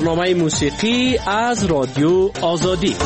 برنامه موسیقی از رادیو آزادی.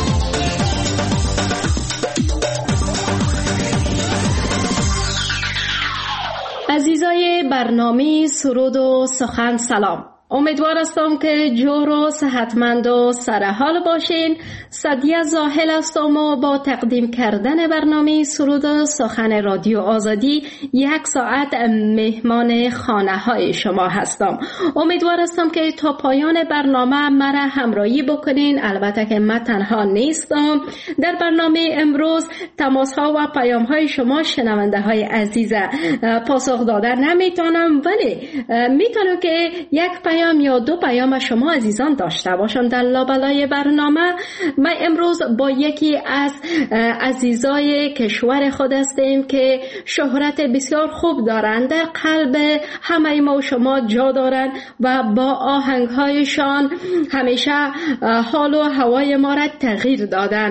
عزیزای برنامه سرود و سخن سلام. امیدوار هستم که جور و صحتمند و سرحال باشین. سعدیه زاهل هستم و با تقدیم کردن برنامه سرود و سخن رادیو آزادی 1 ساعت مهمان خانه های شما هستم. امیدوار هستم که تا پایان برنامه مرا همراهی بکنین. البته که من تنها نیستم. در برنامه امروز تماس ها و پیام های شما شنونده های عزیز پاسخ دادن نمیتونم، ولی میتونم که یک پیام یا 2 پیام شما عزیزان داشته باشم در لابلای برنامه. من امروز با یکی از عزیزای کشور خود هستیم که شهرت بسیار خوب دارند، در قلب همه ما و شما جا دارند و با آهنگهایشان همیشه حال و هوای ما را تغییر دادن.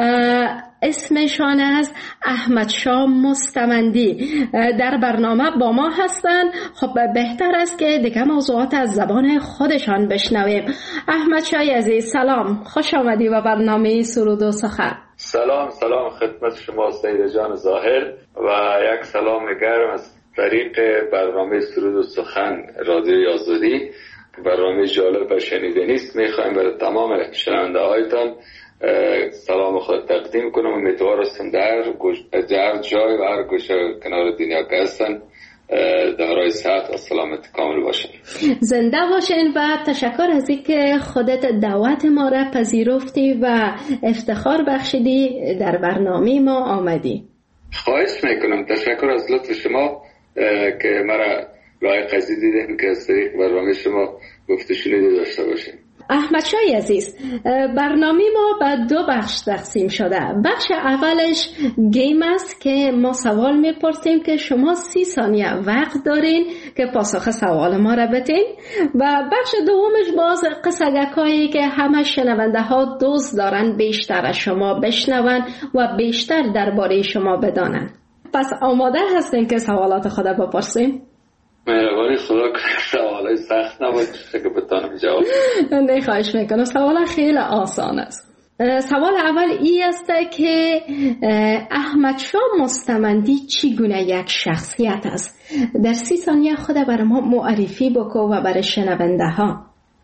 اسمشان از احمدشاه مستمندی در برنامه با ما هستند. خب بهتر است که دیگه موضوعات از زبان خودشان بشنویم. احمدشاه عزیز سلام، خوش آمدی به برنامه سرود و سخن. سلام خدمت شما سید جان ظاهر و یک سلام گرم از طریق برنامه سرود و سخن رادیو آزادی. برنامه جالب و شنیدنی است. میخوایم برای تمام شنونده هایتان سلام خود تقدیم کنم. امیدوار هستم در هر جای و هر گوشه کنار دنیا که هستن دارای صحت و سلامت کامل باشن. زنده باشین و تشکر از اینکه خودت دعوت ما را پذیرفتی و افتخار بخشیدی در برنامه ما آمدی. خواهش میکنم. تشکر از لطف شما که مرا لایق دیدین که از طریق برنامه شما گفته شنیده داشته باشین. احمدشاه عزیز، برنامه ما به 2 بخش تقسیم شده. بخش اولش گیم است که ما سوال میپرسیم که شما 30 ثانیه وقت دارین که پاسخ سوال ما را بدین، و بخش دومش باز قصگکایی که همه شنونده ها دوست دارن بیشتر از شما بشنون و بیشتر درباره شما بدانن. پس آماده هستین که سوالات خود بپرسیم؟ مهربانی خدا کنه سوالای سخت نباشه که بتانم جواب. نه خواهش میکنم. سوال خیلی آسان است. سوال اول ای است که احمدشاه مستمندی چگونه یک شخصیت است؟ در 30 ثانیه خود برای ما معرفی بکن و برای شنونده ها.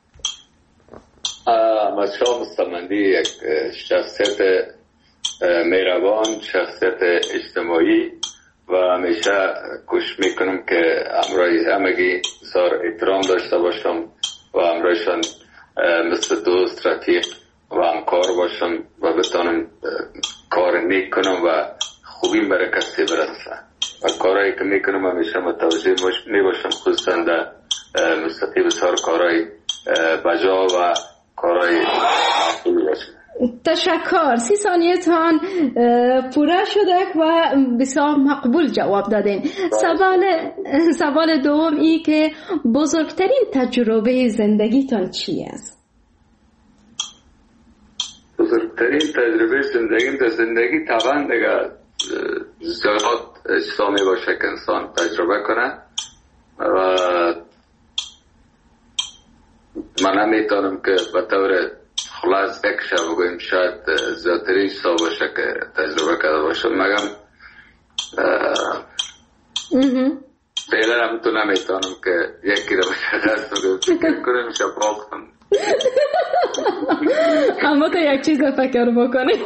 احمدشاه مستمندی یک شخصیت مهربان، شخصیت اجتماعی و همیشه کوشش میکنم که امرای همگی بسیار احترام داشته باشم و امرایشان مثل دوست، رفیق و همکار باشم و بتانم کار نیک کنم و خوبیم برای کسی برسه و کارهایی که میکنم همیشه متوجه میباشم، خصوصا در موسیقی بسیار کارهای بجا و کارهای خوبی باشم. تشکر. 30 ثانیه تان پوره شده و بسیار مقبول جواب دادین. سوال دوم ای که بزرگترین تجربه زندگیتان چی است؟ بزرگترین تجربه زندگی طبعا دیگه زیاد اجتماعی باشه که انسان تجربه کنه و من نمیتونم که به طور خلاص یک شب بگویم شاید زیادترین سا باشه که تجربه کرده باشم، مگم فعلا هم تو نمیتونم که یکی رو بشخص فکر کنم شب باختم. اما تو یک چیز فکر بکنی.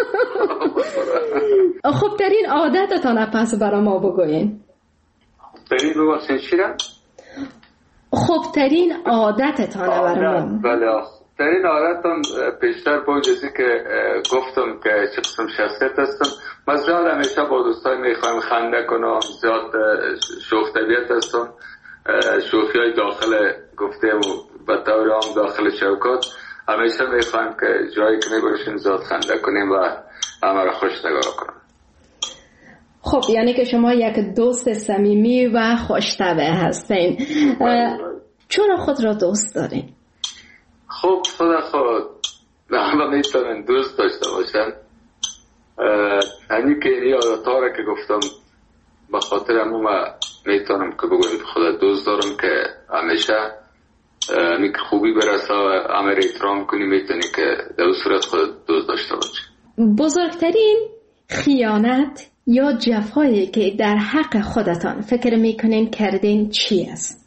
خوبترین عادتتان پس برای ما بگوین. خوبترین ببخشین چی را؟ خوبترین عادتتان برای ما. بله، خوبترین عادتم پیشتر با جزی که گفتم که چه قسم شخصیت هستم. من زیاد همیشه با دوستای میخوایم خنده کنم، زیاد شوخ طبیعت هستم. شوخی های داخل گفتم و طور عام داخل شوکات همیشه میخوایم که جایی که میباشیم زیاد خنده کنیم و همه را خوش نگاه کنیم. خب یعنی که شما یک دوست صمیمی و خوش‌طبع هستین. چون خود را دوست دارین؟ خب خود همه میتونن دوست داشته باشن. همین که این عادت‌ها را که گفتم به خاطر همون میتونم که بگویم خدا دوست دارم که همیشه میک خوبی برسه و همه احترام کنی، میتونی که در صورت خود دوست داشته باشی. بزرگترین خیانت یا جفایی که در حق خودتان فکر میکنین کردین چی است؟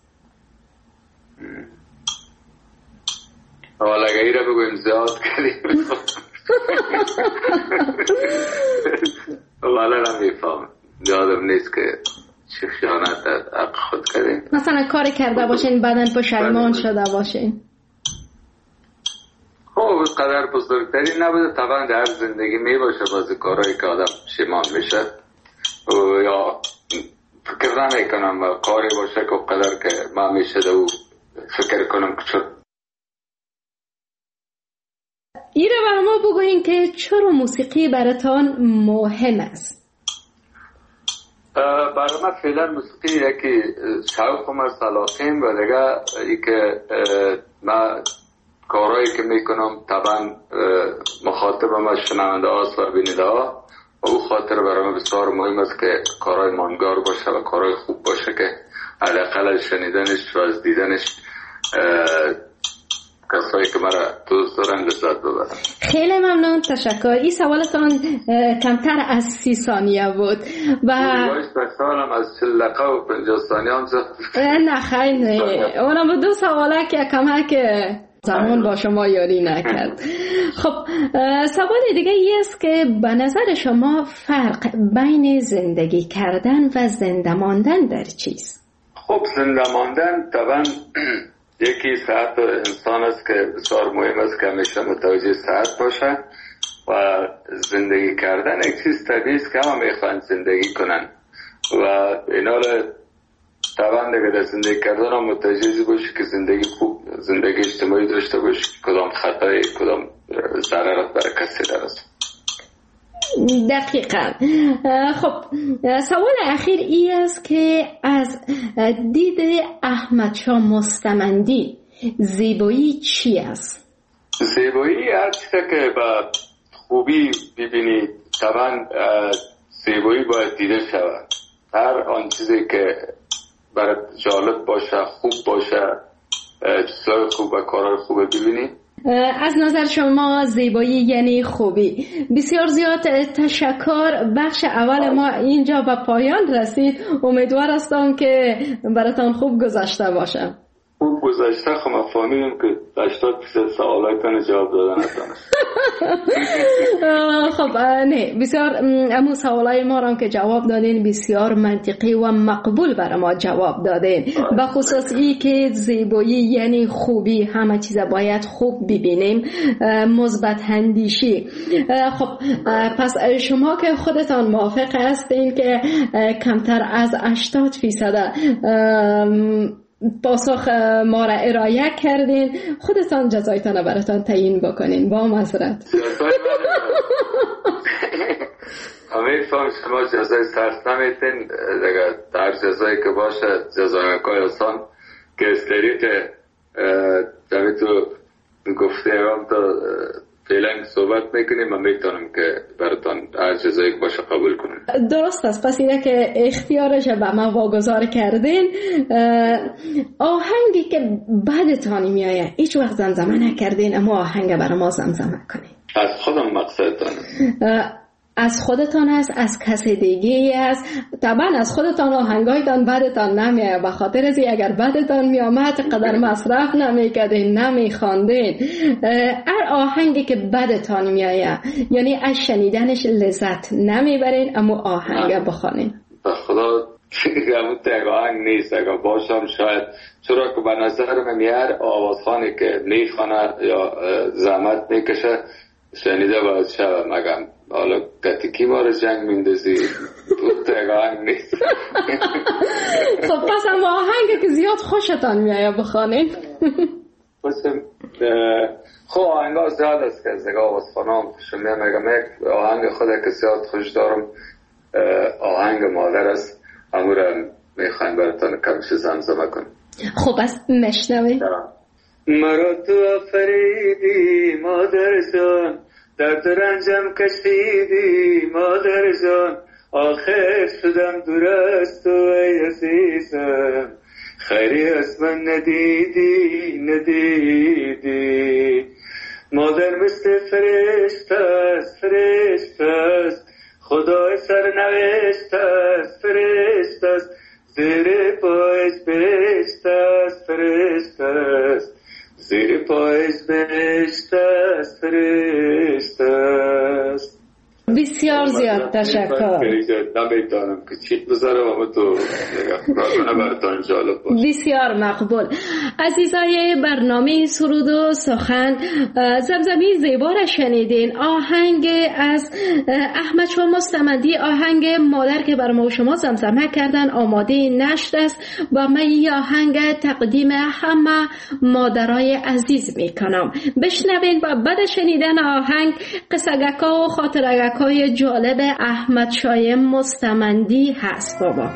حالا اگه ای را بگویم زیاد کردیم والا را میفهم یادم نیست که چه خیانت در حق خود کردیم. مثلا کاری کرده باشین بعدن پشیمان شده باشین. خب قدر بزرگتری نبوده، طبعا در زندگی می باشه بازی کارهایی که آدم پشیمان میشه یا فکر نمیکنم کاری باشه که قدر که من میشه دو فکر کنم که چون ایره برای ما بگوین که چرا موسیقی براتان مهم است؟ برای من فعلا موسیقی یکی شوقم است، علاقه‌ام و دیگه ای که من کارهایی که میکنم طبعا مخاطبم از شنونده هاست و بیننده ها و او خاطر برای من بسیار مهم است که کارهای ماندگار باشه و کارهای خوب باشه که حداقل از شنیدنش و از دیدنش کسایی که مرا دوست دارن لذت ببرن. خیلی ممنون، تشکر. این سوالتان کمتر از 30 ثانیه بود و سوالم از 40 دقیقه و 50 ثانیه هم نه خیلی اونم با 2 سواله که کمک زمان با شما یاری نکرد. خب سوال دیگه ای است که به نظر شما فرق بین زندگی کردن و زنده ماندن در چیست؟ خب زنده ماندن طبعا یکی صحت انسان است که بسیار مهم است که همیشه متوجه صحت باشه و زندگی کردن یک چیز طبیعی است که همه میخوان زندگی کنن و اینا رو طبعا دیگه در زندگی کردن هم متوجه باشی که زندگی خوب، زندگی اجتماعی داشته باشی، کدام خطای کدام ضررت برای کسی درست. دقیقا. خب سوال اخیر ای است که از دید احمد شاه مستمندی زیبایی چی است؟ زیبایی هر چیزی که با خوبی ببینی طبعا زیبایی باید دیده شود. هر آن چیزی که برای جالب باشه، خوب باشه، چیزای خوب و کارهای خوب ببینی. از نظر شما زیبایی یعنی خوبی. بسیار زیاد تشکر. بخش اول ما اینجا به پایان رسید. امیدوار هستم که براتان خوب گذشته باشه. خوب گذشته. خب من فهمیدم که 80% سوالاتون جواب دادن نتونست. خب نه بسیار امو سوالای ما را که جواب دادین بسیار منطقی و مقبول برای ما جواب دادین. به خصوص ای که زیبایی یعنی خوبی، همه چیز باید خوب ببینیم، مثبت اندیشی. خب پس شما که خودتان موافق هستین که کمتر از 80% پاسخ ما را ارائه کردین، خودتان جزایتان براتان تعیین بکنین. با معذرت. همه فهم شما جزای سخت نمیتین دیگه، در جزایی که باشه جزای که آسان که استریت جمعی تو گفته هم تا فعلا صحبت میکنیم و میتونم که براتان هر جزایی که باشه قبول کنیم. درست است. پس اینه که اختیارش به ما واگذار کردین. آهنگی که بعدتان میایه هیچ وقت زمزمه نکردین اما آهنگ برای ما زمزمه کنین. از خودم مقصدتان از خودتان است، از کسی دیگه است. طبعا از خودتان آهنگایتان بعدتان نمیایه، به خاطر از اگر بعدتان میامد قدر مصرف نمیکردین، نمیخواندین. هر آهنگی که بعدتان میایه یعنی از شنیدنش لذت نمیبرین اما آهنگ بخوانین. به خدا همون تک آهنگ نیست. اگر باشم شاید، چرا که به نظر من هر آوازخانی که میخوانه یا زحمت میکشه شنیده باید شود. مگم حالا گتیکی ما رو جنگ میندازی تو تک آهنگ نیست. خب پس هم آهنگ که زیاد خوشتان میایه بخوانین. خب آهنگ ها زیاد است که از نگاه آوازخانه هم شمیه. مگم یک آهنگ خود که زیاد خوش دارم آهنگ مادر است، امورم میخوایم براتان کمش زمزمه کنم. خب از مشنوی. مرا تو آفریدی مادر جان، درد رنجم کشیدی مادر جان، آخر شدم دور از تو ای عزیزم، خیری از من ندیدی مادر مثل فرشته است خدای سرنوشت است فرشته است زیر پایش بهشت است فرشته است زیر پایش بهشت است فرشته است. بسیار زیاد تشکر. نمیدانم که چی بذارم اما تو براتون جالب باشه. بسیار مقبول. عزیزای برنامه سرود و سخن، زمزمه زیبا را شنیدین. آهنگ از احمد شاه مستمندی، آهنگ مادر که بر ما شما زمزمه کردن آماده نشت است و من این آهنگ تقدیم همه مادرای عزیز میکنم. بشنوین و بعد شنیدن آهنگ قصگکا و خاطرگکای جالب احمد شاه مستمندی هست بابا.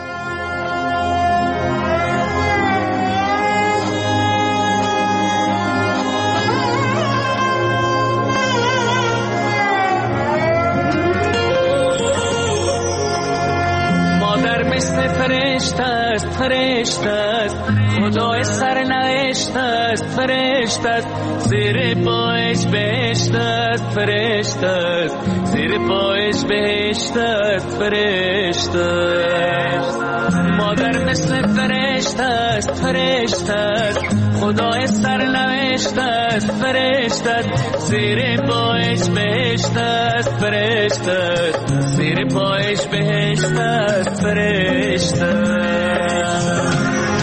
فرشته است خدای سرنوشت است فرشته است زیر پایش بهشت است فرشته است زیر پایش بهشت است فرشته است مادر مثل فرشته است فرشته است خدای سرنوشت است فرشته است زیر پایش بهشت است فرشته است زیر پایش بهشت است فرشته است.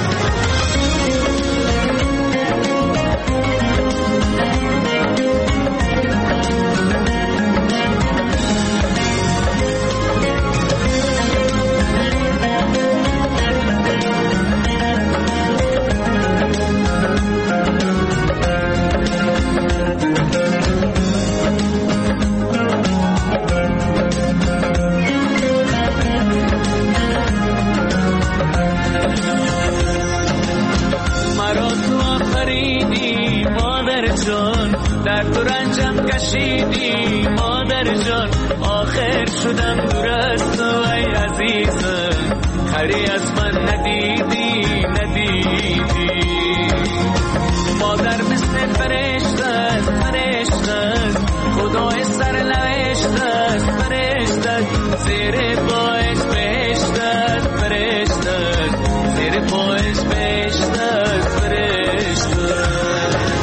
در تو رنجم کشیدی مادر جان آخر شدم دور از تو ای عزیزم خری از من ندیدی مادر مثل فرشته است فرشته است خدای سرنوشت است فرشته است زیر پایش بهشت است فرشته است زیر پایش بهشت است فرشته است.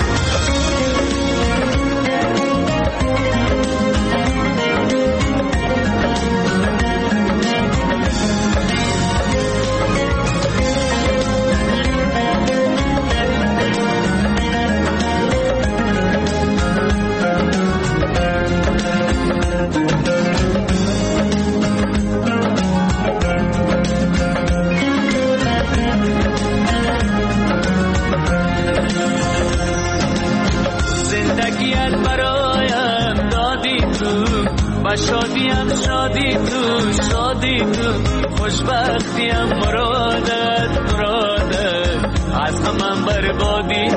شادیم شادی تو خوشبختیم مرادت از همم بربادی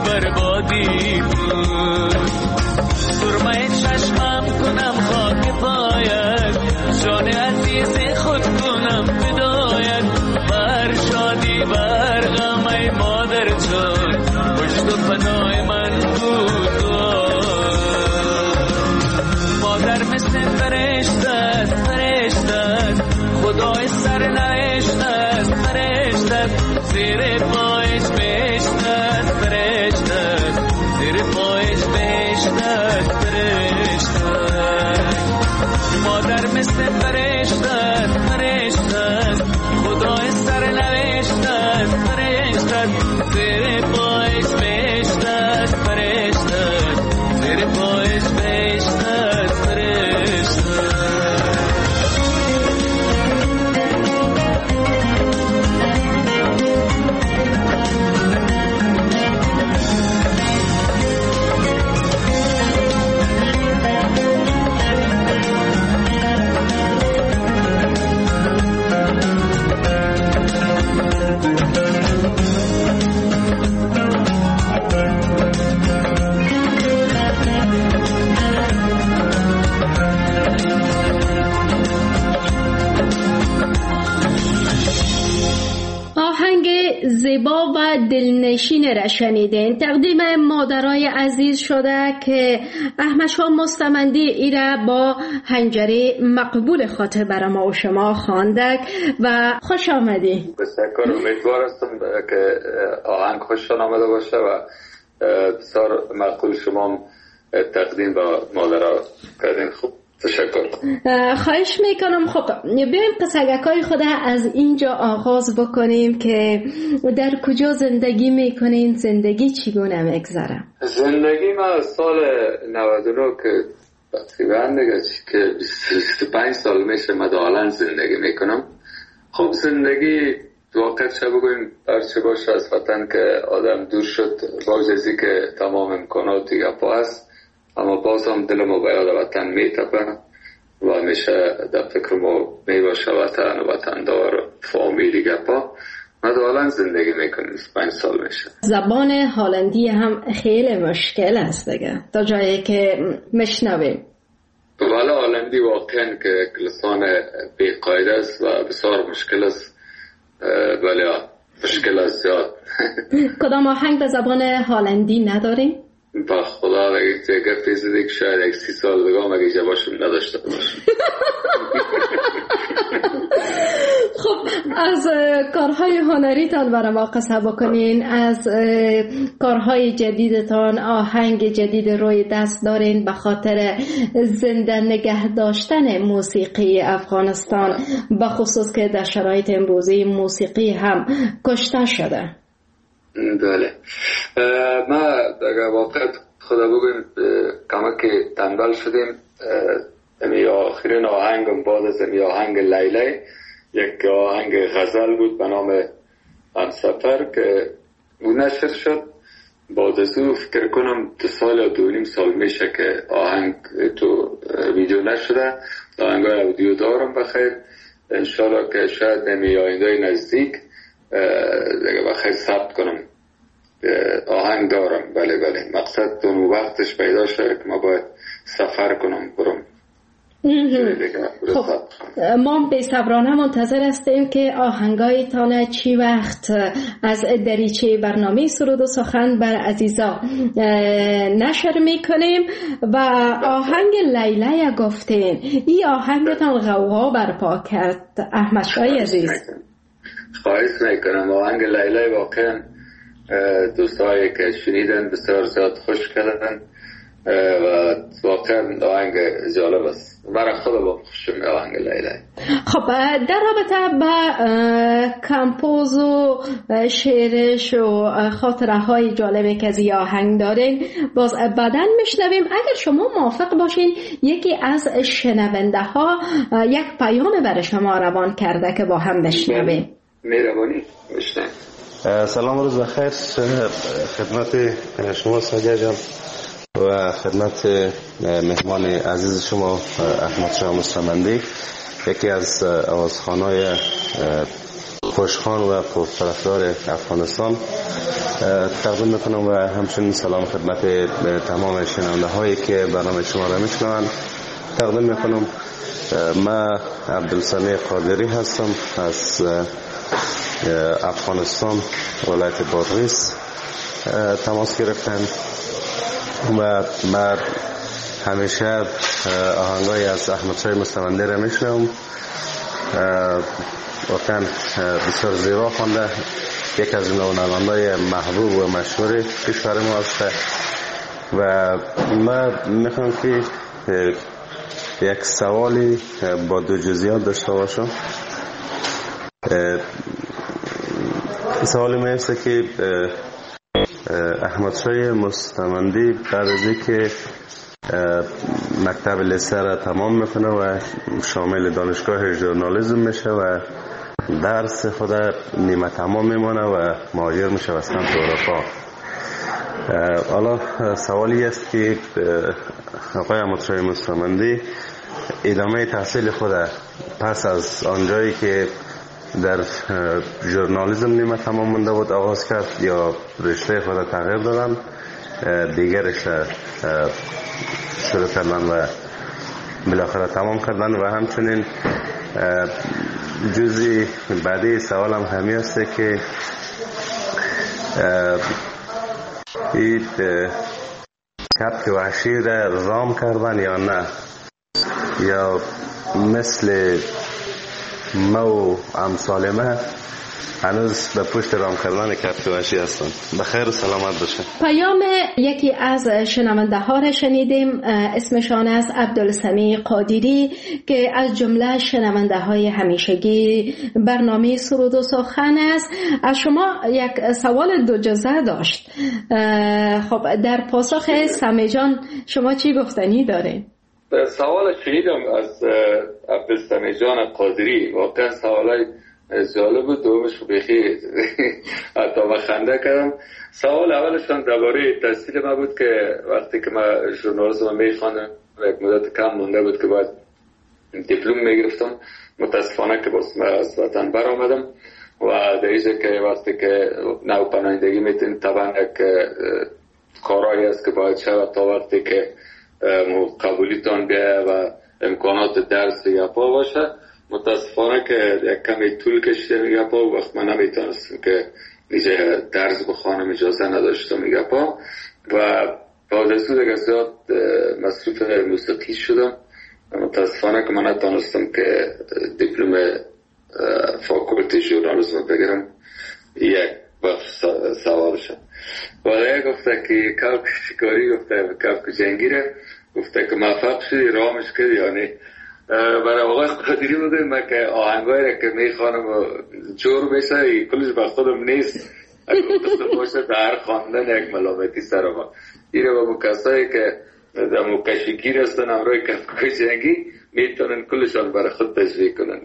تو سرمه چشمم کنم خاک پایت جان عزیز خود کنم فدایت بر شادی بر غم ای مادر جان پشت و پناه من بود مادر مثل فرشته است خدای سرنوشت است فرشته است زیر پایش بهشت است فرشته است زیر پایش بهشت است فرشته است مادر مثل فرشته است خدای سرنوشت است فرشته است زیر پایش بهشت است فرشته است زیر پایش بهشت است فرشته است. زیبا و دلنشین را شنیدین. تقدیم مادرای عزیز شده که احمد شاه مستمندی ایره با هنجری مقبول خاطر برای ما و شما خواندک و خوش آمدی. بسیار امیدوار هستم که آهنگ خوشتان آمده باشه و بسیار مقبول شما تقدیم با مادرها کردین. خوب، تشکر. خواهش میکنم. خب بیایم قصگکای خود از اینجا آغاز بکنیم که در کجا زندگی میکنین، زندگی چگونه میگذره؟ زندگی ما سال 99 که تقریبا دیگه که 25 سال میشه مدالن زندگی میکنم. خب زندگی واقعا چه بگویم هرچه باشه از وطن که آدم دور شد، باز ازی که تمام امکاناتی گپا هست، اما باز هم دل ما به یاد وطن میتپه و همیشه در فکر ما میباشه وطن و وطندار و فامیلی گپا. مدالن زندگی میکنیم 25 سال میشه. زبان هلندی هم خیلی مشکل است دیگه تا جایی که مشنویم. ولی هلندی واقعا که لسان بی‌قاعده است و بسیار مشکل است. ولی مشکل است زیاد. کدام آهنگ به زبان هلندی نداریم؟ با خدا اگه گفتی زدی که شاید 30 سال دیگه هم اگه جوابشون نداشته باشم. خب از کارهای هنریتان برای ما قصه بکنین. از کارهای جدیدتان آهنگ جدید روی دست دارین به خاطر زنده نگه داشتن موسیقی افغانستان، به خصوص که در شرایط امروزی موسیقی هم کشته شده. بله، ما در واقع خدا بگویم کمک تنبل شدیم. امی آخرین آهنگم بعد از امی آهنگ لیلی یک آهنگ غزل بود به نام همسفر که او نشر شد. بعد از او فکر کنم 2 سال یا 2.5 سال میشه که آهنگ تو ویدیو نشده. آهنگای اودیو دارم بخیر، انشالله که شاید نمی آینده نزدیک دیگه بخیر ثبت کنم. آهنگ دارم. بله مقصد اون وقتش پیدا شده که ما باید سفر کنم برم. خب ما بی‌صبرانه منتظر هستیم که آهنگایتان چی وقت از دریچه برنامه سرود و سخن بر عزیزا نشر میکنیم. و آهنگ لیلی گفتین، این آهنگتان غوغا برپا کرد احمد شاه عزیز. خواهش میکنم. آهنگ لیلی واقعا دوستایی که شنیدن بسیار زیاد خوش کردن و واقعا آهنگ جالب است. برای خود با خوشم آهنگ لیلی. خب در رابطه با کمپوز و شعرش و خاطره های جالبی که از این آهنگ دارین باز بعداً میشنویم. اگر شما موافق باشین یکی از شنونده ها یک پیام برای شما روان کرده که با هم بشنویم. مهربانی بشنویم. سلام، روز بخیر خدمت شما سادیا جان و خدمت مهمان عزیز شما احمد شاه مستمندی، یکی از آوازخوان‌های خوشخوان و پرطرفدار افغانستان تقدیم میکنم و همچنین سلام خدمت تمام شنونده هایی که برنامه شما را میشنوند تقدیم میکنم. من عبدالسمیع قادری هستم از افغانستان، ولایت بادغیس تماس گرفتم و من همیشه آهنگای از احمد شاه مستمندی را میشنوم. واقعا بسیار زیبا خوانده، یک از نوانندگان محبوب و مشهور کشور ما است و من میخوام که یک سوالی با 2 جزئیات داشته باشم. سوالی میفته که احمد شاه مستمندی بعد از اینکه مکتب لیسه را تمام میکنه و شامل دانشگاه ژورنالیسم میشه و درس خود نیمه تمام میمانه و مهاجر میشه به سمت اروپا. حالا سوالی است که آقای احمد شاه مستمندی ادامه تحصیل خود پس از آنجایی که در ژورنالیسم نیمه تمام مونده بود آغاز کرد یا رشته خود تغییر دادن دیگر رشته شروع کردن و بالاخره تمام کردن؟ و همچنین جزئی بعدی سوالم همی است که این کبک وحشی را رام کردن یا نه، یا مثل مو امثال ما هنوز به پشت رام کردن کبک وحشی هستن. بخیر و سلامت باشه. پیام یکی از شنونده ها را شنیدیم، اسمشان است عبدالسمیع قادری که از جمله شنونده های همیشگی برنامه سرود و سخن است. از شما یک سوال دو جزء داشت. خب در پاسخ سمی جان شما چی گفتنی دارین؟ سوال شنیدم از عبدالسمیع جان قادری، واقعا سوالای جالب بود. دومش بخیر حتی با خنده کردم. سوال اولشان درباره تحصیل ما بود که وقتی که ما ژورنالیسم میخواندم یک مدت کم مونده بود که باید دیپلم میگرفتم. متاسفانه که باز من از وطن برآمدم و در اینجا که وقتی که نو پناهندگی میتونید طبعا یک کارایی است که باید شود تا وقتی که قبولیتان بیایه و امکانات درس یا پا باشه. متاسفانه که یک کمی طول کشیده میگه پا، وقت من نمیتونستم که نیجه درس بخوانم، اجازه نداشتم میگه پا و بعد از اون دیگه زیاد مصروف موسیقی شدم. متاسفانه که من نتونستم که دیپلم فاکولتی ژورنالیسم بگیرم. یک سوالشم ولی گفته که کبک شکاری، گفته کبک جنگیره، گفته که موفق شدی رامش کردی یا نه. برای آقای قادری بوده من که آهنگایی را که میخوانم و جور میشه کلش با خودم نیست، اگه قصد باشه در خواندن یک ملامتی سر ما ایره با مکسایی که در مکشگیر هستن امروی کبکای جنگی میتونن کلشان برای خود تشریح کنن.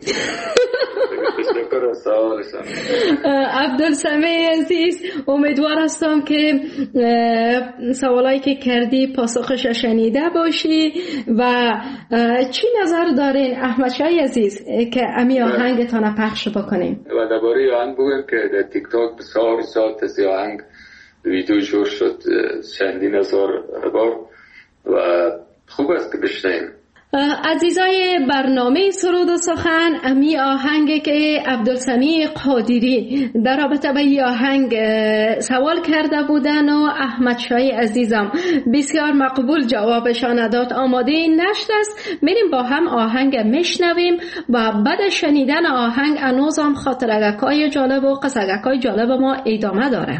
تشکر و سوالشان. عبدالسمیع عزیز، امیدوار هستم که سوالایی که کردی پاسخش شنیده باشی و چی نظر دارین احمد شای عزیز که امی آهنگتان پخش بکنیم؟ و درباره آهنگ بگم که در تیک تاک بسیار ساعت از آهنگ ویدیو جور شد چندین هزار بار و خوب است که بشنیم. عزیزای برنامه سرود و سخن، امی آهنگ که عبدالسمیع قادری در رابطه با این آهنگ سوال کرده بودن و احمد شای عزیزم بسیار مقبول جوابشان داد. آماده نشت است، میریم با هم آهنگ میشنویم و بعد شنیدن آهنگ انوزم خاطرگکای جالب و قصگکای جالب ما ادامه داره.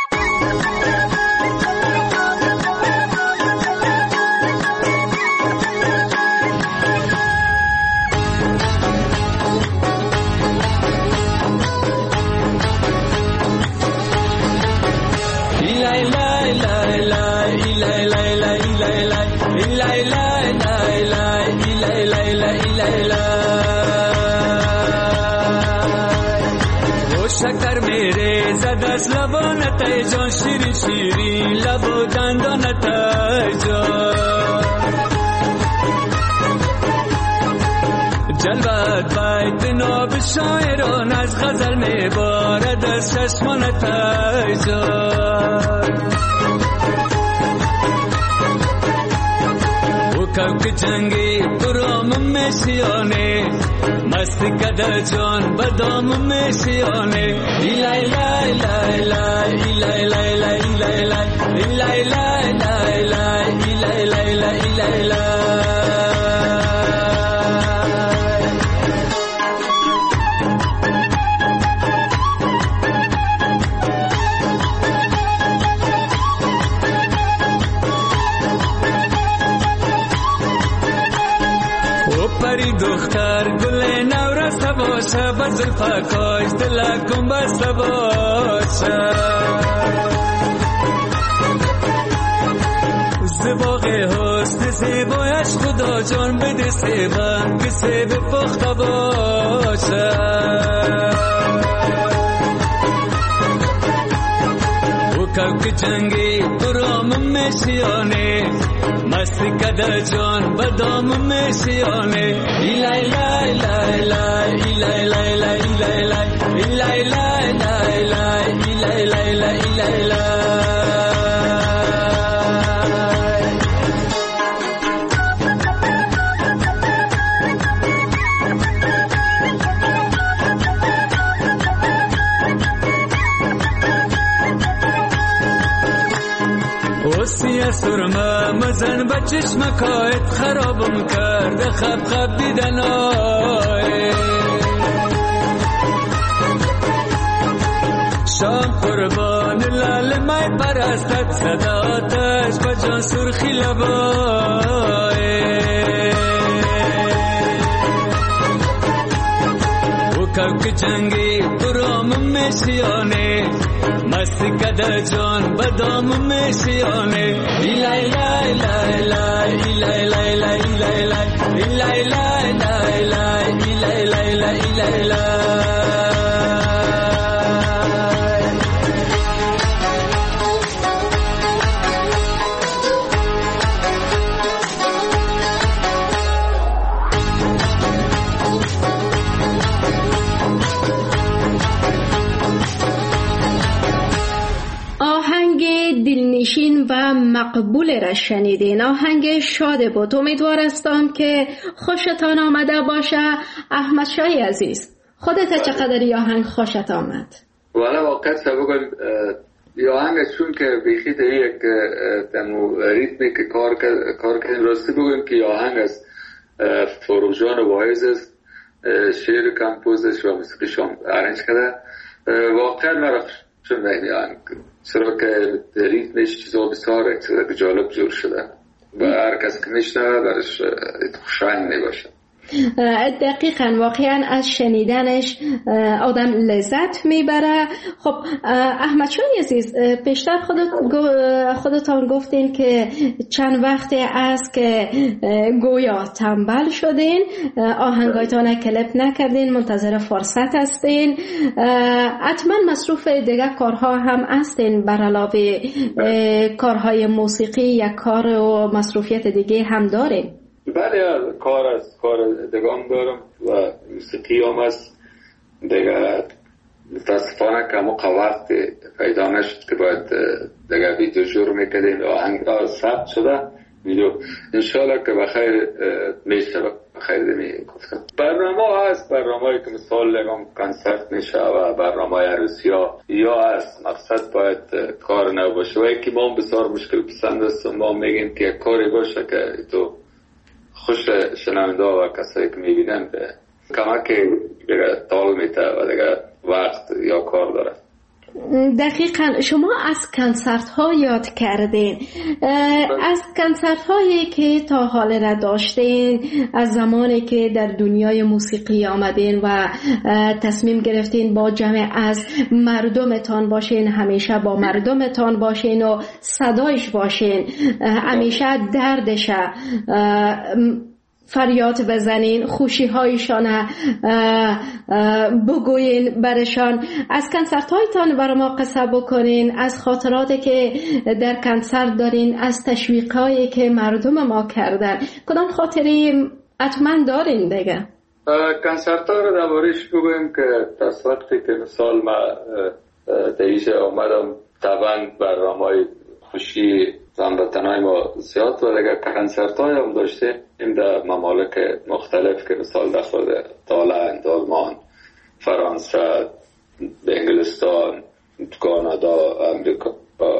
شکر میره زد از لبانت ای جان، شیرین شیرین لب و دندانت ای جان، جلوت باید ناب شاعران از غزل میبارد از چشمانت ای جان. او کبک جنگی برام میشیانه، مستی کده جان بدام میشیانه. ایلای لای لای لای ایلای لای لای ایلای لای ایلای لای لای لای ایلای لای لای ایلای لای. دختر گل نورسته باشه، بزل فکاش دلکم بسته باشه، زباق حسن زیبایش خدا جان بده سیبم که سیب پخته باشه. او کبک جنگی برام میشیانه، مستی کده جان بدام میشیانه. ایلای لای لای لای ایلای لای لای ایلای لای ایلای لای لای لای ایلای لای لای ایلای لای. سرمه مزن به چشمکایت خرابم کرده خب خب دیدن شام قربان لال مای پرستت صداتش با جان سرخی لبای او کوک جنگی برام میشیانه مستی کده جان بدام میشیانه ایلای لای لای لای ایلای لای لای ایلای لای ایلای لای لای لای ایلای لای لای ایلای لای. دلنشین و مقبول را شنیدین. آهنگ شاد بود. امیدوار هستم که خوشتان آمده باشه. احمد شای عزیز، خودت چقدر این آهنگ خوشت آمد؟ والا واقعا سبقا این آهنگ چون که بیخی یک ریتمی که کار کنیم راستی بگویم که این آهنگ از فروغ واعظ است، شعر کمپوزش و موسیقیش هم ارنج کرده. واقعا مرا چون این آهنگ چرا که ریتمش چیزا بسیار جالب جور شده و هر کس که میشنوه برش خوشایند میباشه. دقیقاً واقعاً از شنیدنش آدم لذت میبره. خب احمد شای عزیز، پیشتر خودتان گفتین که چند وقتی است که گویا تنبل شدین، آهنگایتان کلیپ نکردین، منتظر فرصت هستین. حتما مصروف دیگه کارها هم هستین بر علاوه کارهای موسیقی یا کار و مصروفیت دیگه هم دارین؟ بله، کار دگام دارم و موسیقی هم هست دیگه. متاسفانه که موقع وقت پیدا نشد که باید دیگه ویدیو شروع میکردیم. آهنگ ثبت شده ویدیو، انشالله که بخیر میشه. بخیر میگفتم برنامه هست، برنامه‌ای که مثال لگم کنسرت میشه و برنامه عروسی ها یا هست. مقصد باید کار نباشه و یکی ما بسیار مشکل پسند است. ما میگیم که کاری باشه که تو خوش شنونده و کسایی که میبینن به کمک دیگه تال میته و دیگه وقت یا کار داره. دقیقاً شما از کنسرت ها یاد کردین. از کنسرت هایی که تا حال را داشتین، از زمانی که در دنیای موسیقی آمدین و تصمیم گرفتین با جمع از مردمتان باشین، همیشه با مردمتان باشین و صدایش باشین، همیشه دردش فریاد بزنین، خوشی هایشان بگوین برشان. از کنسرت هایتان برای ما قصه بکنین، از خاطراتی که در کنسرت دارین، از تشویق هایی که مردم ما کردن. کدام خاطری حتما دارین دیگه؟ کنسرت ها رو دربارش بگویم که تا وقتی که مثال ما دیشه آمدم طبعا برنامه‌های خوشی هموطنای ما زیاد و دیگه کنسرت های هم داشته این در ممالک مختلف که مثال در خود هلند، آلمان، فرانسه، انگلستان، کانادا، امریکا،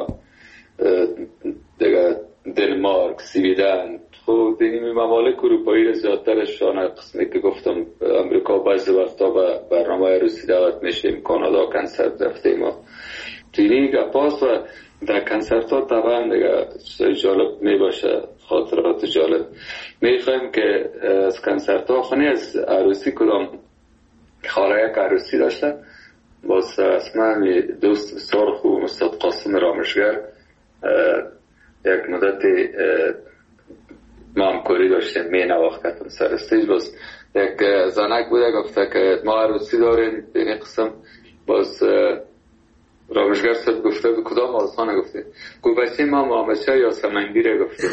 دیگه دنمارک، سویدن. خب این ممالک اروپایی زیادترشان قسمی که گفتم امریکا بعضی وقتا به برنامه عروسی دعوت میشیم، کانادا کنسرت رفتیم و تینی گپاس و در کنسرت ها طبعا دیگه جالب می باشه، خاطرات جالب. میخوایم که از کنسرت ها خونی از عروسی کدام خاله یک عروسی داشته باز اسمه دوست بسیار خوب استاد قاسم رامشگر یک مدتی ما همکاری داشتیم، می نواختم سر استیج. باز یک زنک بوده گفته که ما عروسی داریم این قسم. باز رامشگر صد گفته به کدام آزخانه گفته گوبشی ما مامشه یا سمنگیره گفته.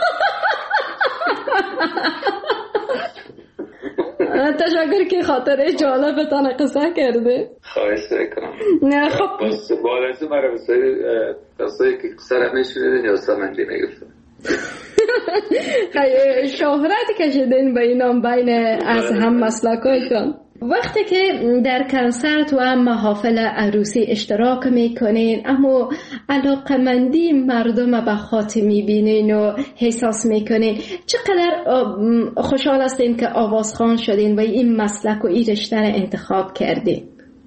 تشکر که خاطر جالبتان قصه کرده. خواهش کنم. نه خب بس بالازه مرا بسایی قصه که قصه میشونیدین یا سمنگی میگفته. شهرت کشیدین به اینام بین از هم مسلکایتان. وقتی که در کنسرت و محافل عروسی اشتراک میکنین، اما علاقمندی مردم به خاطر میبینین و احساس میکنین، چقدر خوشحال هستین که آوازخوان شدین و این مسلک و این رشته را انتخاب کردین؟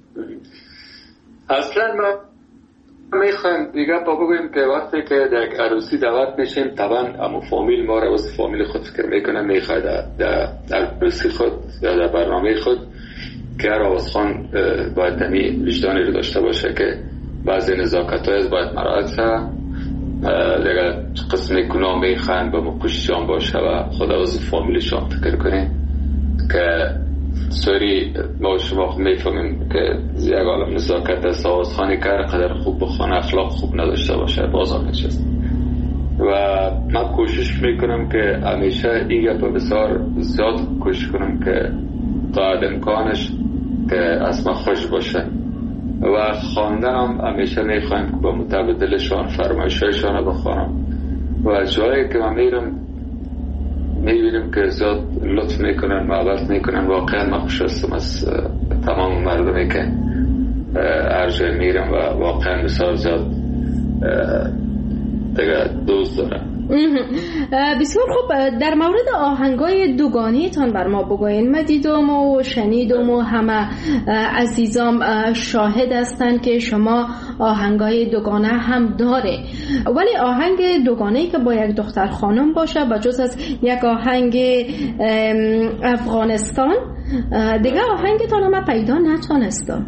اصلا ما میخوایم دیگه بگویم که وقتی که در عروسی دعوت میشیم، طبعا امو فامیل ما را واسه فامیل خود فکر میکنه، میخواد در عروسی خود یا در برنامه خود که هر آوازخوان باید تمی وجدانی رو داشته باشه که بعضی نزاکت های باید مراعات شه، دیگه قسم گناه میخواین به مکوششان باشه و خود از فامیلشان فکر کنه که سوری ما شما میفهمیم که یک عالم نزاکت است، آوازخوانی که قدر خوب بخوانه اخلاق خوب نداشته باشه بازار نشست. و من کوشش میکنم که همیشه این گپ بسیار زیاد کوشش کنم که تا امکانش که از من خوش باشه و خواندنم همیشه میخوایم که با متبادلشان فرمایشایشان رو بخوانم و جایی که من میرم میبینیم که زیاد لطف میکنن، محبت میکنن. واقعا من خوش هستم از تمام مردمی که هر جای میرم و واقعا بسیار زیاد دیگه دوست دارم. بسیار خوب. در مورد آهنگای دوگانی تان بر ما بگوین. من دیدم و شنیدم و همه عزیزام شاهد هستند که شما آهنگای دوگانه هم داره، ولی آهنگ دوگانه‌ای که با یک دختر خانم باشه بجز از یک آهنگ افغانستان دیگه آهنگتان هم پیدا نتونستم.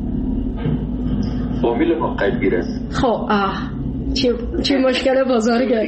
فامیل ما قدگیر است. خب چی مشکل بزرگه.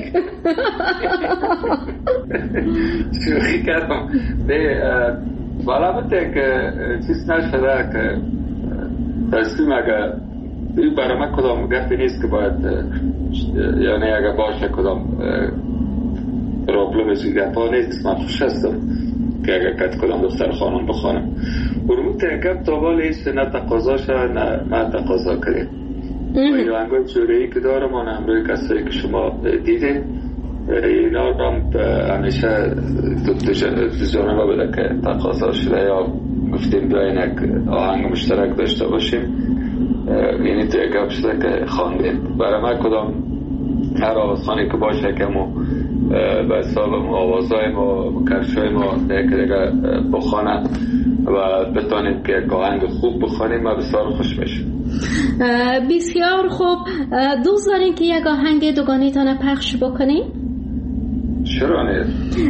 شوخی کردم. بالا بوده که چیز نشده که تصمیم اگر برای من کدام گفتی نیست که باید یعنی اگر باشه کدام پرابلمش گفت نیست. من خوش هستم که اگر کت کدام دختر خانم بخوانم برمون تنکم تا بالا ایست نه تقاضاشه نه من تقاضا کریم. این رنگای جورهی که دارم آن همروی کسایی که شما دیدین اینا هم همیشه دو جانبه بده که تقاضا شده یا گفتیم بیاین یک آهنگ مشترک داشته باشیم. یعنی تو یک گپ شده که خواندیم برای من کدام هر آوازخانی که باشه که ما به حساب آوازهای ما کرشای ما دیگه بخوانه و بتانیم که یک آهنگ خوب بخوانیم ما بسیار خوش میشیم. بسیار خوب. دوست دارین که یک آهنگ دوگانه تانه پخش بکنین؟ چرا نه؟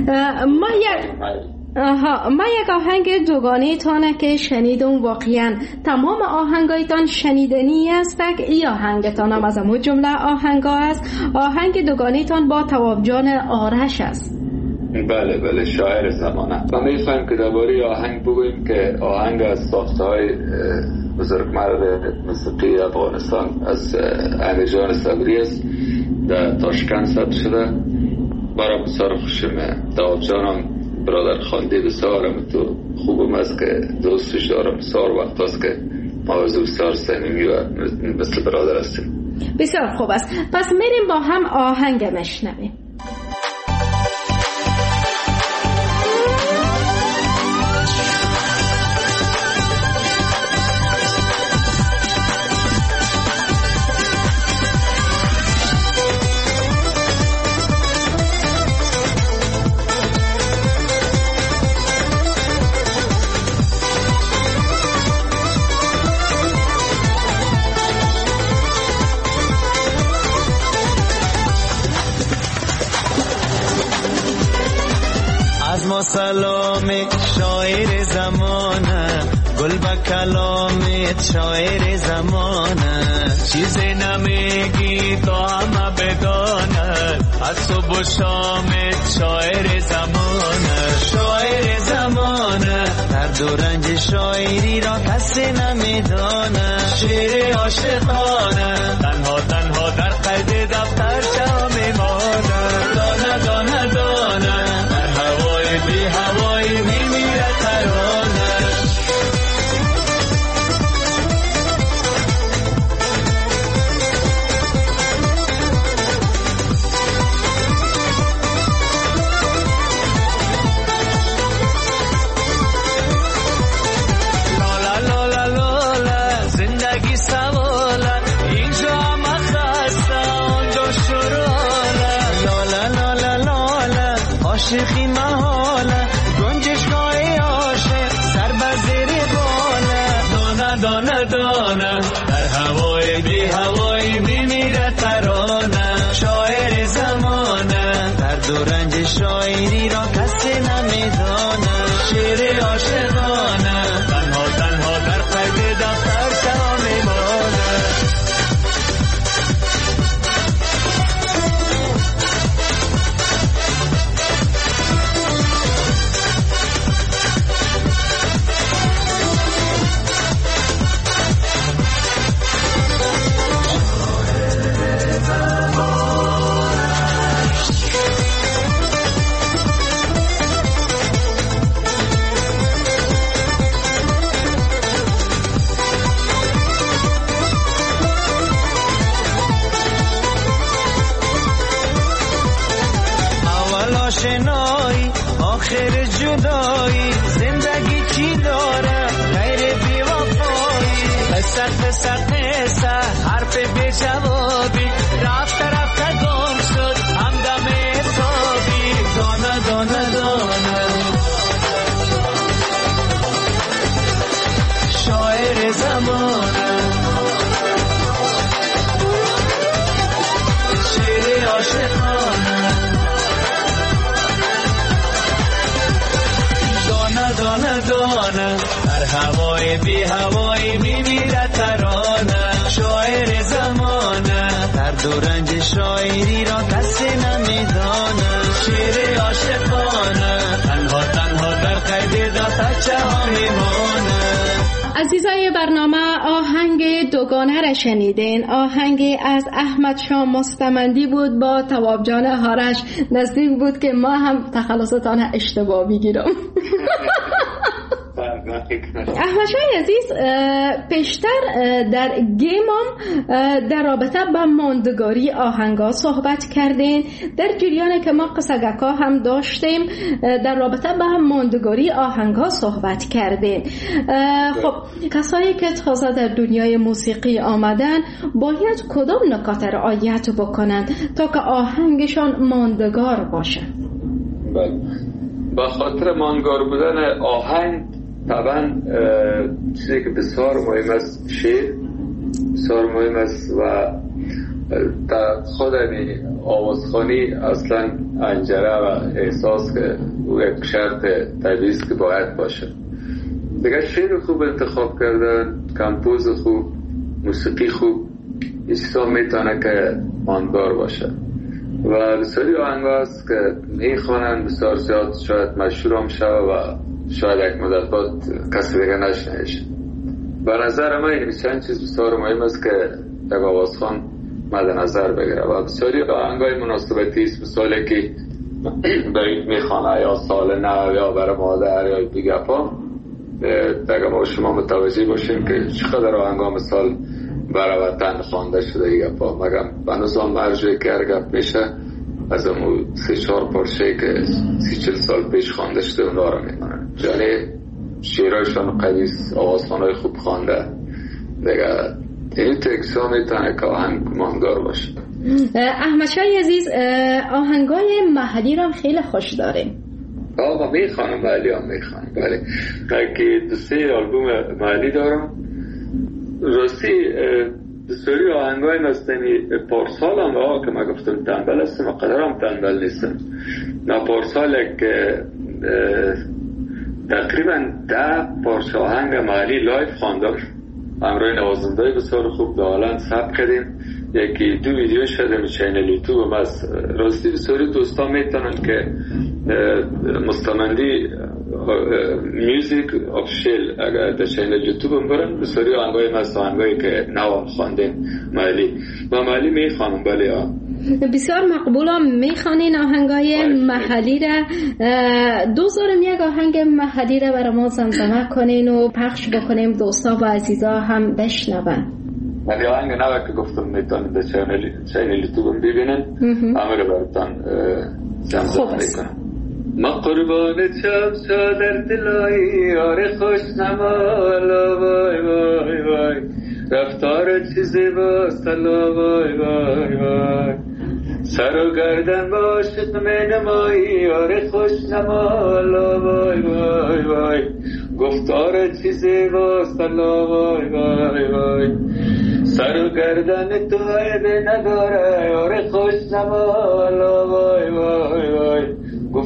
ما یک آهنگ دوگانه تانه که شنیدم واقعا تمام آهنگایتان شنیدنی است. ای آهنگتان هم از همون جمله آهنگا است. آهنگ دوگانه تان با تواب جان آرش است. بله بله شاعر زمانه. ما میخوایم که درباره آهنگ بگوییم که آهنگ از ساخته های بزرگمرد موسیقی افغانستان از احمد جان صبری است. در تاشکند ثبت شده. برای بسیار خوشمه. تواب جانم برادر خانده بسیارم تو خوبم است که دوستش دارم. بسیار وقت است که ما بسیار صمیمی و مثل برادر هستیم. بسیار خوب است. پس میریم با هم آهنگ مشنویم. سلام شاعر زمانه گل با کلامت شاعر زمانه چیزی نمیگی تا همه بدانه از صبح و شامت شاعر زمانه شاعر زمانه هر دو رنج شاعری را کسی نمیدانه شعر عاشقانه تنها تنها در قید دفتر چه میمانه دانه دانه دانه بی هوایی میمیره ترانه شاعری را کسی نمیدانه شعر عاشقانه تنها تنها در قید دفتر تنها میمانه آشنایی آخر جدایی زندگی چی داره غیر بی‌وفایی قصه حرف بی جوابی رفته گم شد همدم حسابی دانه دانه دانه شاعر زمانه شعر عاشقانه دانه دانه در هوای بی هوای میمیره ترانه شاعر زمانه در دورنج شاعری را کسی نمیدانه شعر عاشقانه تنها تنها در قید دفترچه ها میمانه. عزیزای برنامه آهنگ دوگانه را شنیدین. آهنگی از احمد شاه مستمندی بود با تواب جان هارش. نزدیک بود که ما هم تخلصتان اشتباه بگیرم. احمد شاه عزیز پیشتر در گیمم در رابطه با ماندگاری آهنگا صحبت کردین. در جریان که ما قصگکا هم داشتیم در رابطه با ماندگاری آهنگا صحبت کردین. خب کسایی که تازه در دنیای موسیقی آمدن باید کدام نکات رعایت بکنند تا که آهنگشان ماندگار باشه؟ با خاطر ماندگار بودن آهنگ طبعا چیزی که بسیار مهم است شعر بسیار مهم است و در خود آوازخوانی اصلا انجره و احساس که او یک شرط طبیعی است که باید باشه. دیگه شعر خوب انتخاب کردن، کمپوز خوب، موسیقی خوب، این چیزا میتونه که ماندگار باشه و بسیاری آهنگ هست که میخوانند بسیار زیاد شاید مشهور هم شود و شاید یک مدت بعد کسی دیگه نشنیدش. به نظر من این چند چیز بسیار مهم است که یک آوازخوان مد نظر بگیره و بسیاری آهنگای مناسبتی است، مثالی که برید میخوانه یا سال نو یا برای مادر یا دیگه پا دیگه ما شما متوجه باشیم که چقدر آهنگا مثال برای وطن خوانده شده دیگه پا مگم بنوزان مرجوی که ارگب میشه از امو 3-4 پارچه که 30-40 سال پیش خوانده شده اونا رو میمانن. یعنی شعرهایشان قویس، آوازخوانهای خوب خوانده دیگه این تکسا میتونه که آهنگ ماندگار باشه. احمد شاه عزیز آهنگای محلی رو خیلی خوش داریم. آقا میخوانم محلی هم میخوانم بله که 2-3 آلبوم محلی دارم راستی بسیاری آهنگای مستمی پارسال هم که ما گفتم تنبل هستم و قدر هم تنبل نیستم. نه پارسال که تقریبا 10 پارچه آهنگ محلی لایف خواندم همراه نوازنده بسیار خوب دالان ثبت کردیم. یکی 2 ویدیو شده چینل یوتیوب از راستی بسیاری دوستان میتونن که مستمندی میوزیک آفیشیل اگر در چینل یوتیوب هم برن بسیاری آهنگای مست آهنگایی که نوام خواندیم محلی و محلی میخوانم بله ها بسیار مقبولم میخوانین آهنگای محلی را. دوست دارم یک آهنگ محلی را برای ما زمزمه کنین و پخش بکنیم دوستا و عزیزا هم بشنون. ولی آهنگ نوه که گفتم میتونید در چینل یوتیوب ببینن همه رو براتان زمزمه میکنم. ما قربان چمشا در دلایی آره خوش نمالا وای وای وای رفتار چیزی باستلا وای وای وای سر و گردن با عاشق می نمایی آره خوش نمالا وای وای وای گفتار چیزی باستلا وای وای وای سر و گردن تو عیب نداره آره خوش نمالا وای وای وای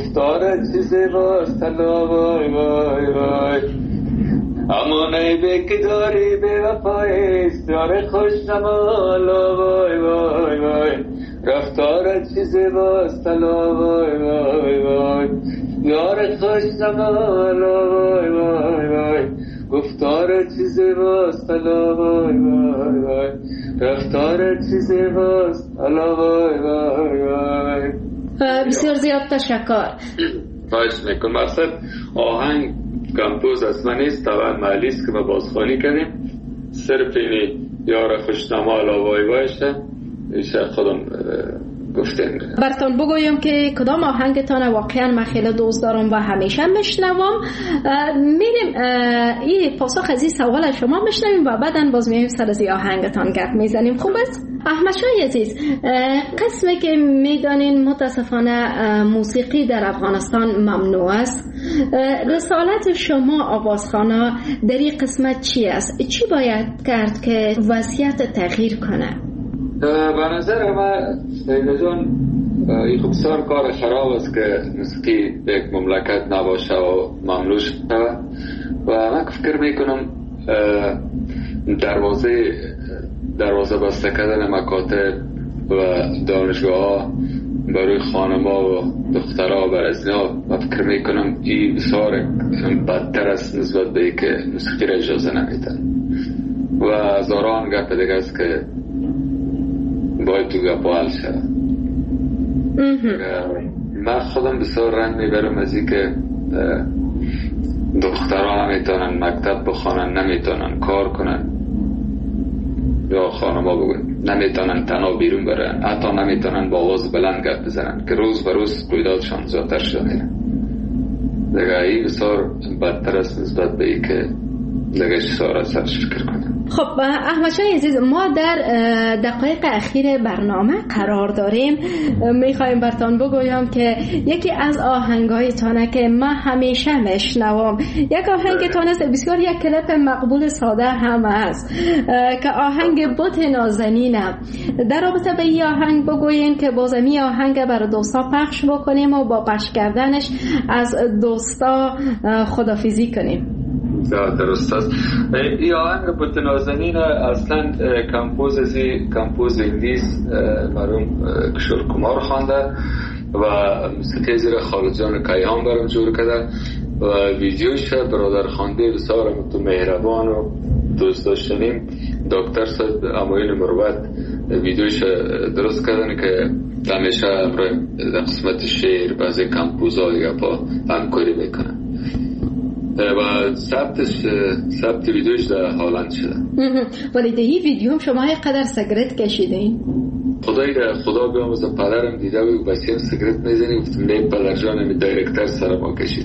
گفتارت چی زیباست الا وای وای وای اما نیبه که داری به وفایست یار خوش نمالا وای وای وای رفتارت چی زیباست الا وای وای وای یار خوش نمالا وای وای وای گفتارت چی زیباست الا وای وای وای رفتارت چی زیباست الا وای وای وای. بسیار زیاد تشکر. خواهش میکنم. مقصد آهنگ کمپوز از من نیست، طبعا محلی است که ما بازخوانی کردیم، صرف اینی یار خوشنما الا وای وایشه ایشه خودم گفتیم. براتون بگویم که کدام آهنگتان واقعا من خیلی دوست دارم و همیشه میشنوم. میریم این پاسخ از این سوال شما میشنویم و بعدا باز میایم سر از این آهنگتان گپ میزنیم. خوب است؟ احمد شاه عزیز، قسمی که میدانین متاسفانه موسیقی در افغانستان ممنوع است. رسالت شما آوازخوانا در این قسمت چی است؟ چی باید کرد که وضعیت تغییر کنه؟ به نظر من سیده جان این خوب بسیار کار خراب است که موسیقی به یک مملکت نباشه و ممنوع شده و من فکر میکنم دروازه بسته کردن مکاتب و دانشگاه ها برای خانما و دخترها و برزنها من فکر میکنم این بسیار بدتر است نسبت به که موسیقی را اجازه نمیدن و هزاران گپ دیگه است که باید تو گپ حل شد. من خودم بسیار رنج میبرم از این که دخترها نمیتونن مکتب بخوانن، نمیتونن کار کنن یا خانما بگوین نمیتونن تنها بیرون برن، حتی نمیتونن با آواز بلند گپ بزنن که روز به روز رویدادشان زیادتر شده. دیگه این بسیار بدتر است نسبت به این که دیگه چیزها سرش فکر کنم. خب احمد شاه عزیز، ما در دقایق اخیر برنامه قرار داریم. میخوایم براتون بگویم که یکی از آهنگایتانه که من همیشه میشنوم، یک آهنگتان است بسیار یک کلیپ مقبول ساده هم است که آهنگ بت نازنینم. در رابطه به این آهنگ بگوین که بازمی آهنگ برای دوستا پخش بکنیم و با پخش کردنش از دوستا خدافیزی کنیم. درست است. این آهنگ بت نازنین اصلا کمپوز انگلیس مرحوم کشور کمار خوانده و موسیقی زیر خالد جان کیهان برام جور کرده و ویدیوش برادر خوانده بسیار مهربان و دوست داشتنیم دکتر صاحب امایل مروت ویدیوش درست کردن که همیشه در قسمت شعر بعضی کمپوزها دیگه با همکاری میکنن و ثبت ویدیوش در هالند شده. ولی در این ویدیو هم شما قدر سیگرت کشیدین؟ خدا بیاموزه پدرم دیده و بسیم سیگرت میزنی گفتم نه پدر جانم دایرکتر سر ما کشید.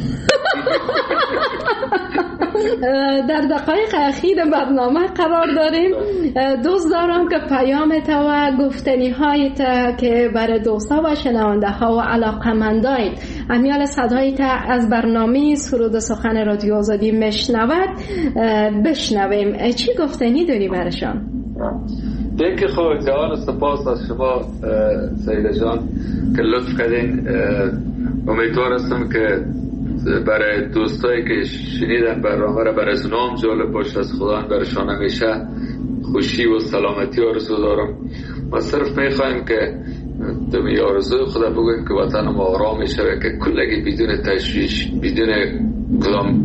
در دقایق اخیر برنامه قرار داریم. دوست دارم که پیامت و گفتنی هایت که برای دوستا و شنونده ها و علاقمندای امیال صدایت از برنامه سرود سخن رادیو آزادی میشنود بشنویم. چی گفتنی داری برشان؟ دیگه خب جوان سپاس از شما سیده جان که لطف کردین. امیدوار هستم که برای دوستایی که شنیدن برنامه را برای سنام جالب باشه، از خدا برشان همیشه خوشی و سلامتی آرزو دارم. ما صرف میخوایم که دمی آرزوی خدا بگویم که وطن ما آرام شوه، که کلگی بدون تشویش بدون کدام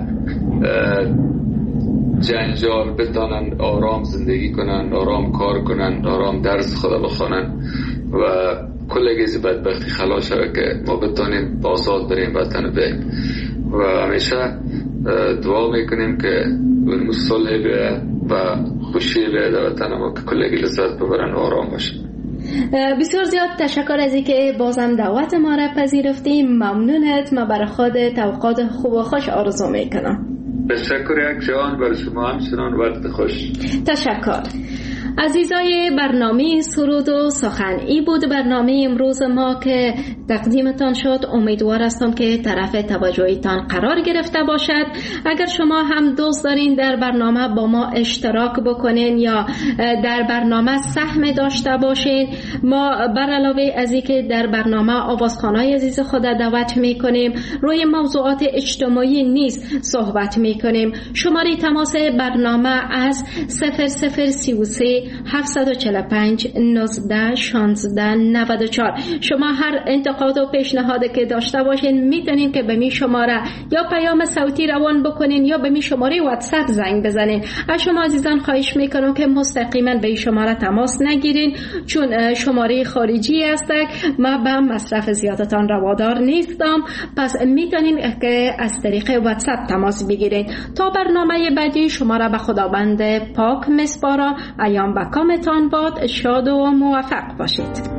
جنجال بتانن آرام زندگی کنن، آرام کار کنن، آرام درس خدا بخونن و کلگی بدبختی خلاص شوه که ما بتانیم آزاد بریم وطن بریم و همیشه دعا میکنیم که اون صلح بیه و خوشی بیه در وطن ما که کلگی لذت ببرن و آرام باشن. بسیار زیاد تشکر از اینکه بازم دعوت ما را پذیرفتی. ممنونت. ما برای خودت اوقات خوب و خوش آرزو میکنم. تشکر یک جان برای شما همچنان وقت خوش. تشکر. عزیزای برنامه سرود و سخن، ای بود برنامه امروز ما که تقدیمتان شد. امیدوار هستم که طرف توجهتان قرار گرفته باشد. اگر شما هم دوست دارین در برنامه با ما اشتراک بکنین یا در برنامه سهم داشته باشین، ما بر علاوه از اینکه در برنامه آوازخوانای عزیز خود دعوت میکنیم، روی موضوعات اجتماعی نیز صحبت میکنیم. شماره تماس برنامه از 0033 745 19 16 94. شما هر انتقاد و پیشنهادی که داشته باشین میتونین که به می شماره یا پیام صوتی روان بکنین یا به می شماره واتساپ زنگ بزنین. از شما عزیزان خواهش میکنم که مستقیما به این شماره تماس نگیرین، چون شماره خارجی است. ما به مصرف زیادتان روادار نیستم، پس میتونین که از طریق واتساپ تماس بگیرین. تا برنامه بعدی شما را به خداوند پاک میسپارم. ایام و کامتان باد. شاد و موفق باشید.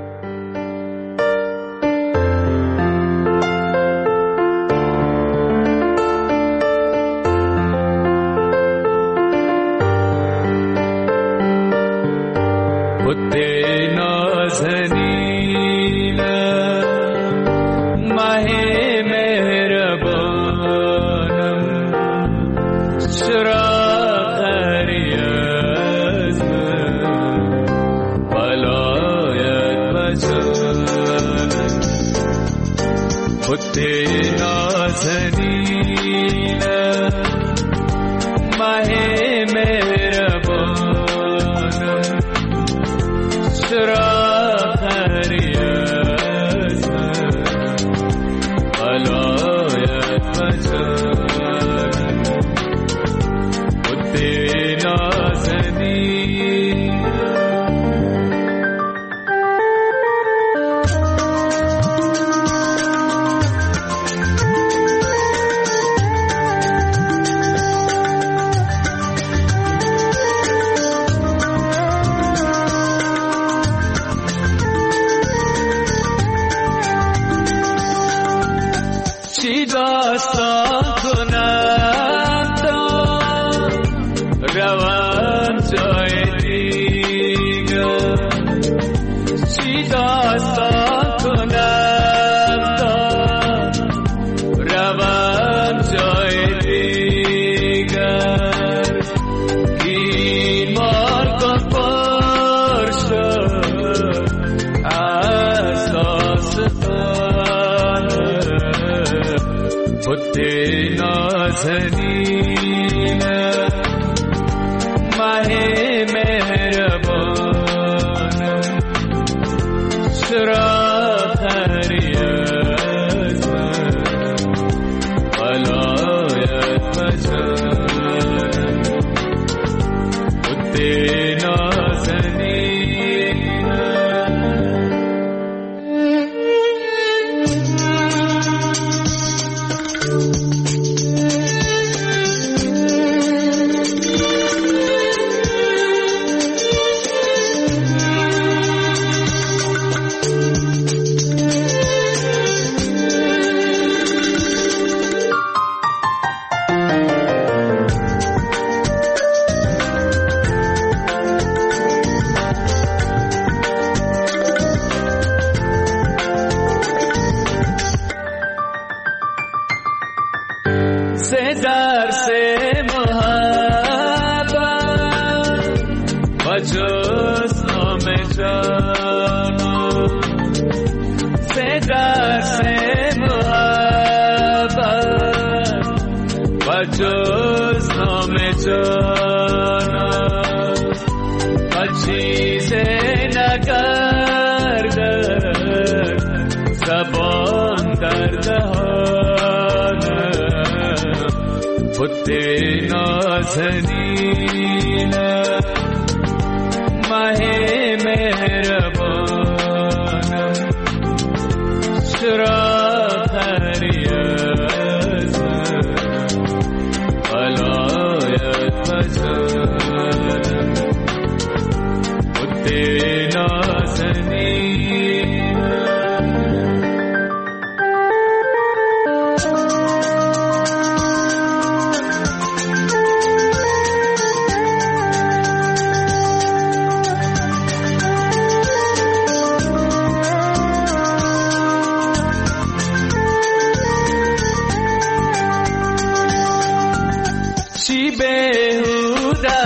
چی بهوده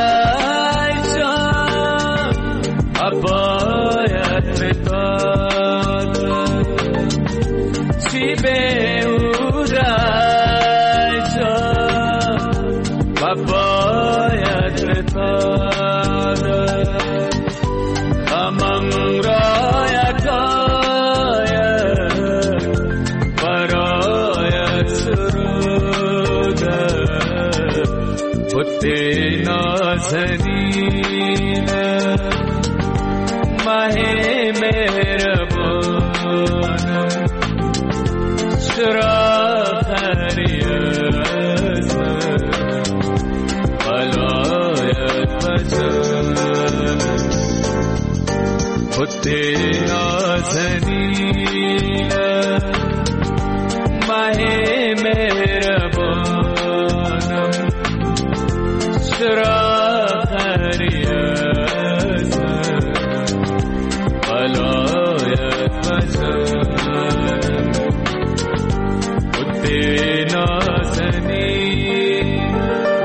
باید بپاد چی بهوده و باید بپاد غمم را یکایک برایت سروده خود نازنینه ماه مهربانم چرا خریت ولایت بجم خود نازنینه ماه مهربانم چرا خریت ولایت بجم خود نازنینه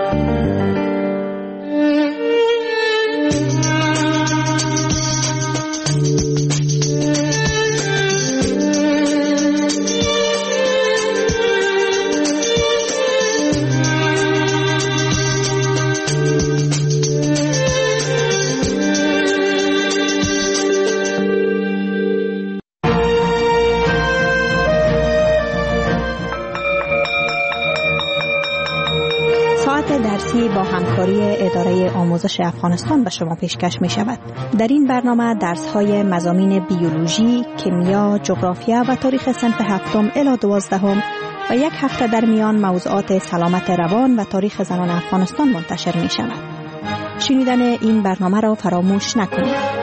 درسی با همکاری اداره آموزش افغانستان به شما پیشکش می شود. در این برنامه درس های مضامین بیولوژی، کیمیا، جغرافیا و تاریخ صنف 7 الی 12 و یک هفته در میان موضوعات سلامت روان و تاریخ زنان افغانستان منتشر می شود. شنیدن این برنامه را فراموش نکنید.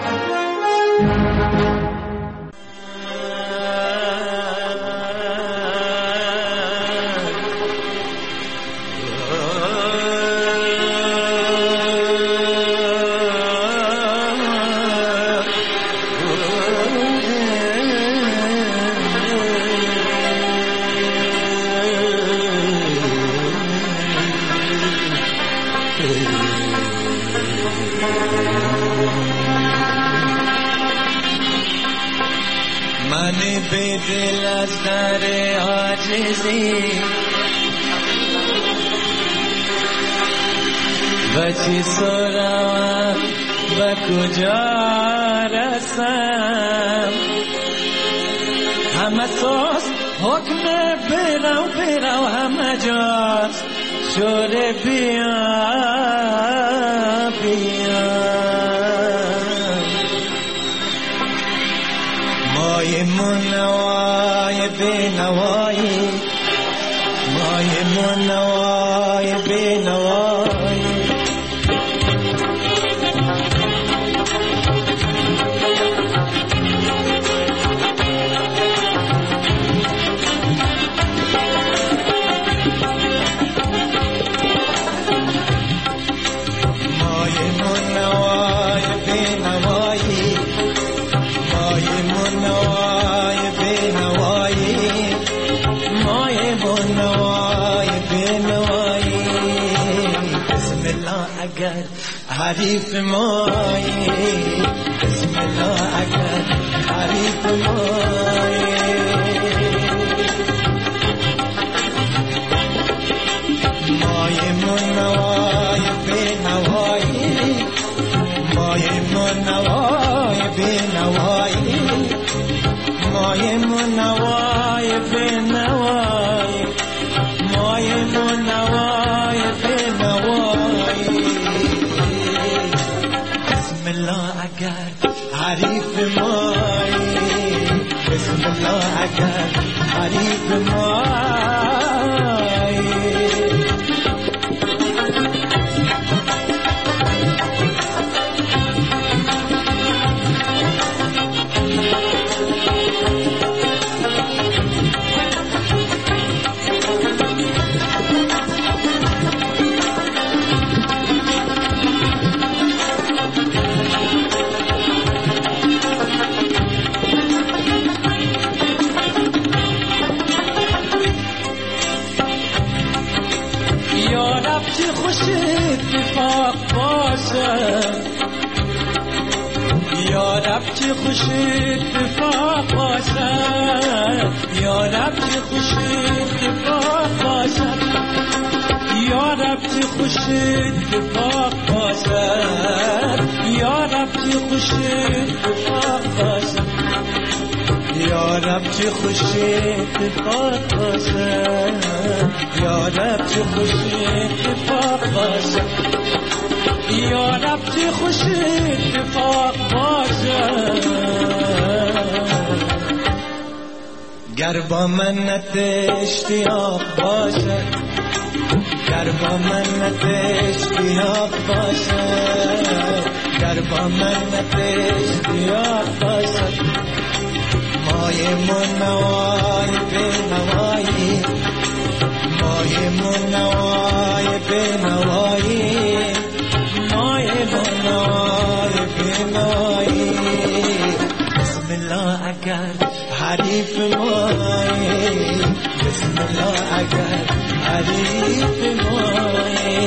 دل از در عاجزی و چی سرم و کجا رسم همه ساز حکم برو همه جاست شور بیا مای منوای بنوایی مای منوای بنوایی حریف مایی بسم الله اگر حریف مایی مای منوای بنوایی مای منوای بنوایی مای منوای بنوایی مای منوای بنوایی بسم الله اگر حریف مایی بسم الله اگر حریف مایی یارب چه خوش اتفاق باشد یارب چه خوش اتفاق باشد یارب چه خوش اتفاق باشد یارب چه خوش اتفاق باشد یارب چه خوش اتفاق باشد یارب چه خوش اتفاق باشد یارب چه خوش اتفاق باشد یارب چه خوش اتفاق باشد گر با منت اشتیاق باشد گر با منت اشتیاق باشد گر با منت اشتیاق باشد مایمون نوای به نوایی مایمون نوای به نوایی مایمون نوای به نوایی بسم الله اگر حریف مایی بسم الله اگر حریف مایی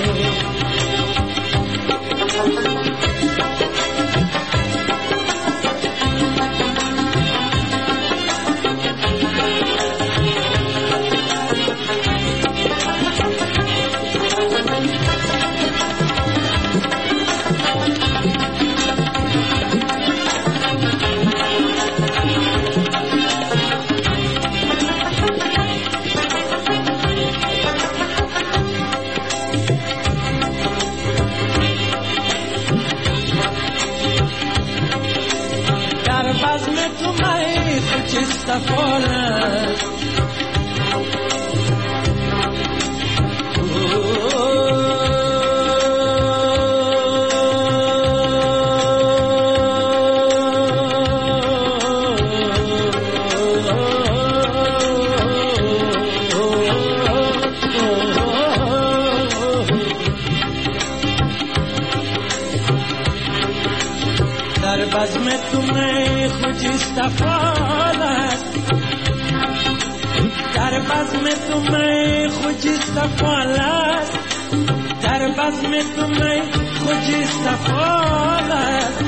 در بزم تو می خجسته فالت در بزم تو می خجسته فالت در بزم تو می خجسته فالت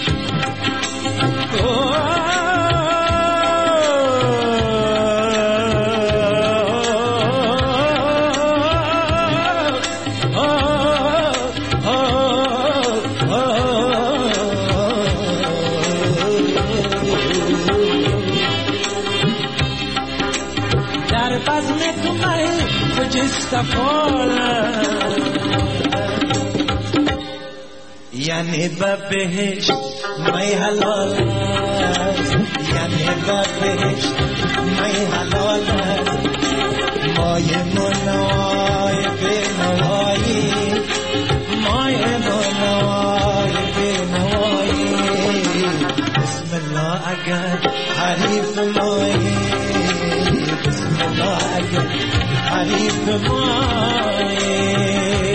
یعنی به بهشت می حلال است یعنی به بهشت می حلال است مای منوای به نوایی مای منوای به نوایی بسم الله اگر حریف مایی بسم الله اگر حریف مایی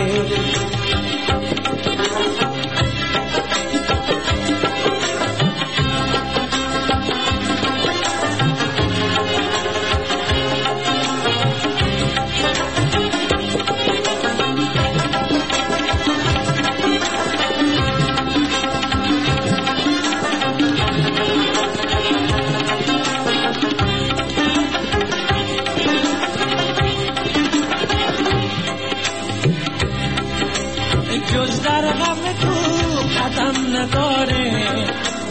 جز در غم تو قدم نداره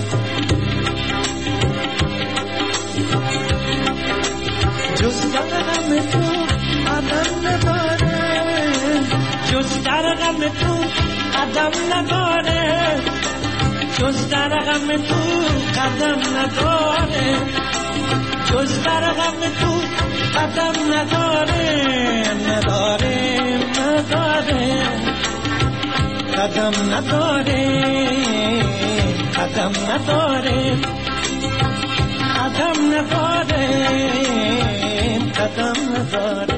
جز در غم تو قدم نداره جز در غم تو قدم نداره جز در غم تو قدم نداره جز در غم تو قدم نداره نداره نداره قدم نداره قدم نداره قدم نداره قدم نداره